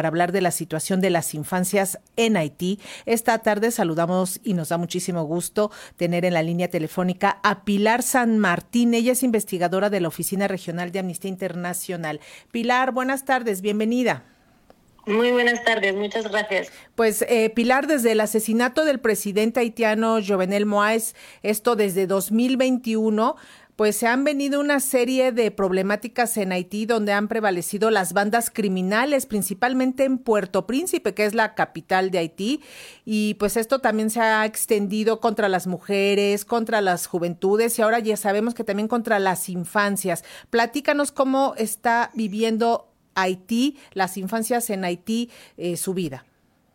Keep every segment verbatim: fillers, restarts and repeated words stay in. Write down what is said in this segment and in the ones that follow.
para hablar de la situación de las infancias en Haití. Esta tarde saludamos y nos da muchísimo gusto tener en la línea telefónica a Pilar San Martín. Ella es investigadora de la Oficina Regional de Amnistía Internacional. Pilar, buenas tardes, bienvenida. Muy buenas tardes, muchas gracias. Pues eh, Pilar, desde el asesinato del presidente haitiano Jovenel Moïse, esto desde dos mil veintiuno, pues se han venido una serie de problemáticas en Haití donde han prevalecido las bandas criminales, principalmente en Puerto Príncipe, que es la capital de Haití, y pues esto también se ha extendido contra las mujeres, contra las juventudes y ahora ya sabemos que también contra las infancias. Platícanos cómo está viviendo Haití, las infancias en Haití, eh, su vida.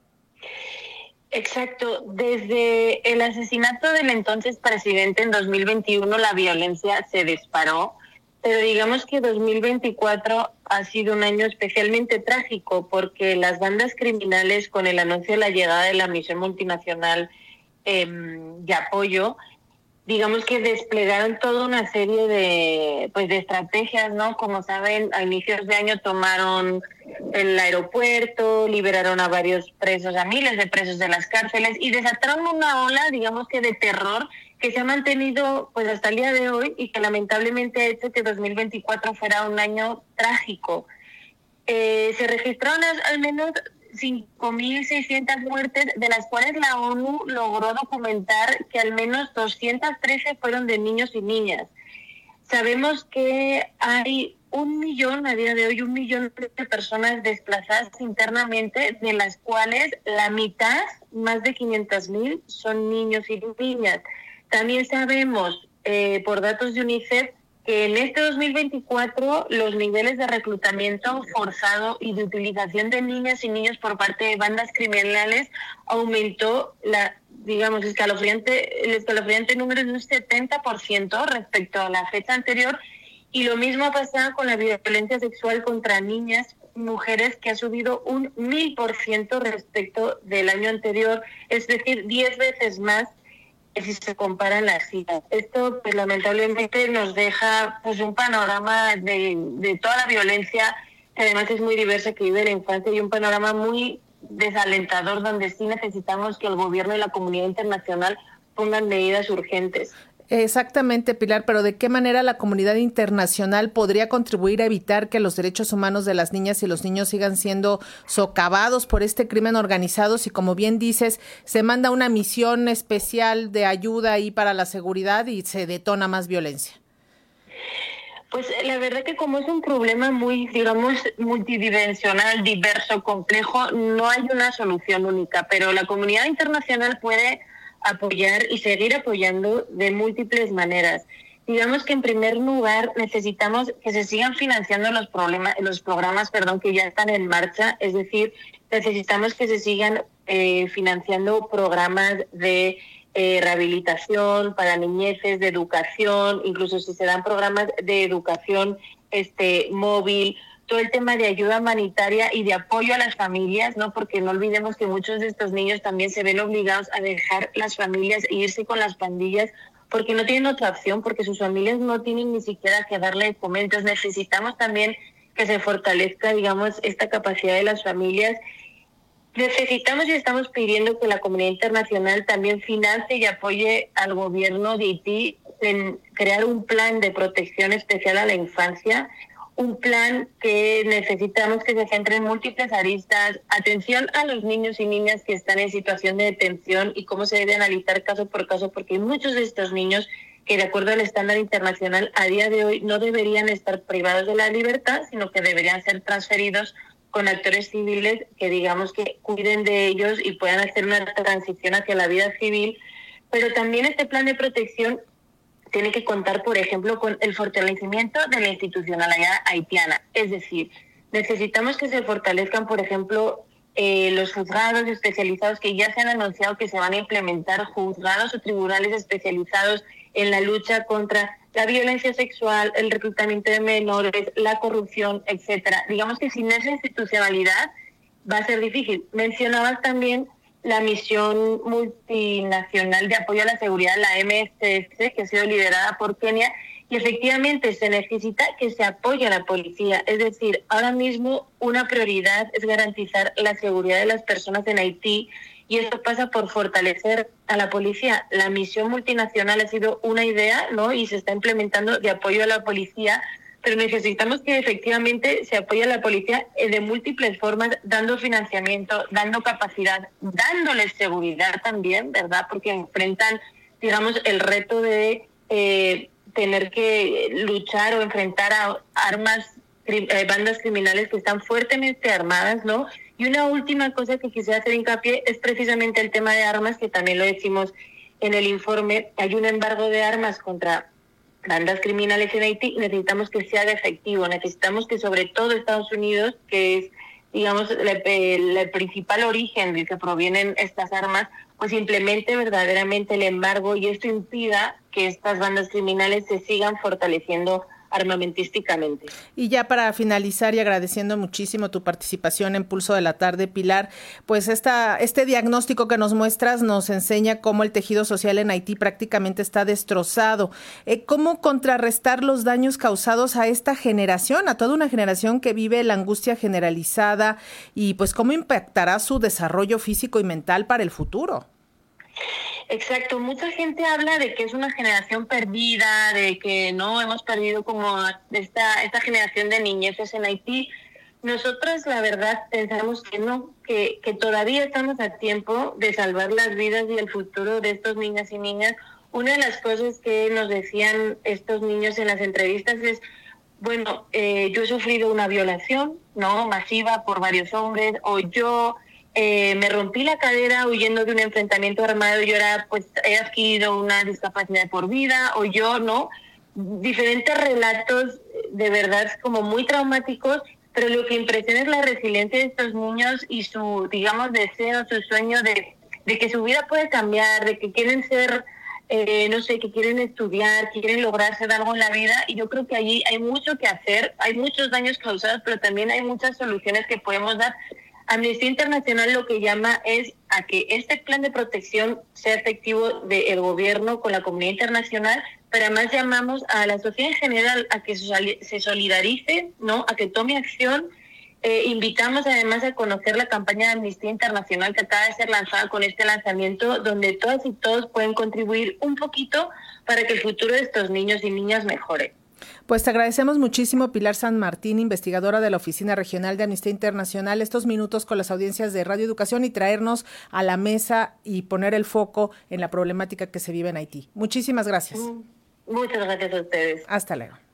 Exacto. Desde el asesinato del entonces presidente en dos mil veintiuno, la violencia se disparó, pero digamos que dos mil veinticuatro ha sido un año especialmente trágico porque las bandas criminales, con el anuncio de la llegada de la misión multinacional eh, de apoyo, digamos que desplegaron toda una serie de pues de estrategias, ¿no? Como saben, a inicios de año tomaron el aeropuerto, liberaron a varios presos, a miles de presos de las cárceles y desataron una ola, digamos que de terror que se ha mantenido pues hasta el día de hoy y que lamentablemente ha hecho que dos mil veinticuatro fuera un año trágico. Eh, se registraron al menos cinco mil seiscientas muertes, de las cuales la ONU logró documentar que al menos doscientas trece fueron de niños y niñas. Sabemos que hay un millón, a día de hoy, un millón de personas desplazadas internamente, de las cuales la mitad, más de quinientos mil, son niños y niñas. También sabemos, eh, por datos de UNICEF, que en este dos mil veinticuatro los niveles de reclutamiento forzado y de utilización de niñas y niños por parte de bandas criminales aumentó la, digamos, escalofriante, el escalofriante número de un setenta por ciento respecto a la fecha anterior, y lo mismo ha pasado con la violencia sexual contra niñas y mujeres, que ha subido un mil por ciento respecto del año anterior, es decir, diez veces más si se comparan las cifras. Esto pues lamentablemente nos deja pues un panorama de, de toda la violencia, que además es muy diversa, que vive la infancia, y un panorama muy desalentador donde sí necesitamos que el gobierno y la comunidad internacional pongan medidas urgentes. Exactamente, Pilar, pero ¿de qué manera la comunidad internacional podría contribuir a evitar que los derechos humanos de las niñas y los niños sigan siendo socavados por este crimen organizado? Si, como bien dices, se manda una misión especial de ayuda ahí para la seguridad y se detona más violencia. Pues la verdad que como es un problema muy, digamos, multidimensional, diverso, complejo, no hay una solución única, pero la comunidad internacional puede apoyar y seguir apoyando de múltiples maneras. Digamos que en primer lugar necesitamos que se sigan financiando los problemas, los programas, perdón, que ya están en marcha, es decir, necesitamos que se sigan eh, financiando programas de eh, rehabilitación para niñeces, de educación, incluso si se dan programas de educación este móvil, todo el tema de ayuda humanitaria y de apoyo a las familias, ¿no? Porque no olvidemos que muchos de estos niños también se ven obligados a dejar las familias e irse con las pandillas porque no tienen otra opción, porque sus familias no tienen ni siquiera que darle de comer. Entonces necesitamos también que se fortalezca, digamos, esta capacidad de las familias. Necesitamos y estamos pidiendo que la comunidad internacional también financie y apoye al gobierno de Haití en crear un plan de protección especial a la infancia, un plan que necesitamos que se centre en múltiples aristas, atención a los niños y niñas que están en situación de detención y cómo se debe analizar caso por caso, porque hay muchos de estos niños que, de acuerdo al estándar internacional, a día de hoy no deberían estar privados de la libertad, sino que deberían ser transferidos con actores civiles que, digamos, que cuiden de ellos y puedan hacer una transición hacia la vida civil. Pero también este plan de protección tiene que contar, por ejemplo, con el fortalecimiento de la institucionalidad haitiana. Es decir, necesitamos que se fortalezcan, por ejemplo, eh, los juzgados especializados que ya se han anunciado que se van a implementar, juzgados o tribunales especializados en la lucha contra la violencia sexual, el reclutamiento de menores, la corrupción, etcétera. Digamos que sin esa institucionalidad va a ser difícil. Mencionabas también la misión multinacional de apoyo a la seguridad, la M S S, que ha sido liderada por Kenia, y efectivamente se necesita que se apoye a la policía. Es decir, ahora mismo una prioridad es garantizar la seguridad de las personas en Haití, y esto pasa por fortalecer a la policía. La misión multinacional ha sido una idea, ¿no? Y se está implementando de apoyo a la policía, pero necesitamos que efectivamente se apoye a la policía de múltiples formas, dando financiamiento, dando capacidad, dándoles seguridad también, ¿verdad? Porque enfrentan, digamos, el reto de eh, tener que luchar o enfrentar a armas, eh, bandas criminales que están fuertemente armadas, ¿no? Y una última cosa que quisiera hacer hincapié es precisamente el tema de armas, que también lo decimos en el informe. Hay un embargo de armas contra bandas criminales en Haití y necesitamos que sea efectivo. Necesitamos que sobre todo Estados Unidos, que es, digamos, el, el, el principal origen del que provienen estas armas, pues implemente verdaderamente el embargo, y esto impida que estas bandas criminales se sigan fortaleciendo armamentísticamente. Y ya para finalizar, y agradeciendo muchísimo tu participación en Pulso de la Tarde, Pilar, pues esta, este diagnóstico que nos muestras nos enseña cómo el tejido social en Haití prácticamente está destrozado. Eh, ¿Cómo contrarrestar los daños causados a esta generación, a toda una generación que vive la angustia generalizada, y pues cómo impactará su desarrollo físico y mental para el futuro? Exacto, mucha gente habla de que es una generación perdida, de que no hemos perdido como esta esta generación de niñeces en Haití. Nosotros, la verdad, pensamos que no, que, que todavía estamos a tiempo de salvar las vidas y el futuro de estos niños y niñas. Una de las cosas que nos decían estos niños en las entrevistas es, bueno, eh, yo he sufrido una violación, ¿no?, masiva por varios hombres, o yo Eh, me rompí la cadera huyendo de un enfrentamiento armado y ahora pues he adquirido una discapacidad por vida, o yo, ¿no? Diferentes relatos de verdad como muy traumáticos, pero lo que impresiona es la resiliencia de estos niños y su, digamos, deseo, su sueño de, de que su vida puede cambiar, de que quieren ser, eh, no sé, que quieren estudiar, que quieren lograr hacer algo en la vida, y yo creo que allí hay mucho que hacer, hay muchos daños causados, pero también hay muchas soluciones que podemos dar. Amnistía Internacional lo que llama es a que este plan de protección sea efectivo del gobierno con la comunidad internacional, pero además llamamos a la sociedad en general a que se solidarice, ¿no?, a que tome acción. Eh, invitamos además a conocer la campaña de Amnistía Internacional que acaba de ser lanzada con este lanzamiento, donde todas y todos pueden contribuir un poquito para que el futuro de estos niños y niñas mejore. Pues te agradecemos muchísimo, Pilar San Martín, investigadora de la Oficina Regional de Amnistía Internacional, estos minutos con las audiencias de Radio Educación y traernos a la mesa y poner el foco en la problemática que se vive en Haití. Muchísimas gracias. Muchas gracias a ustedes. Hasta luego.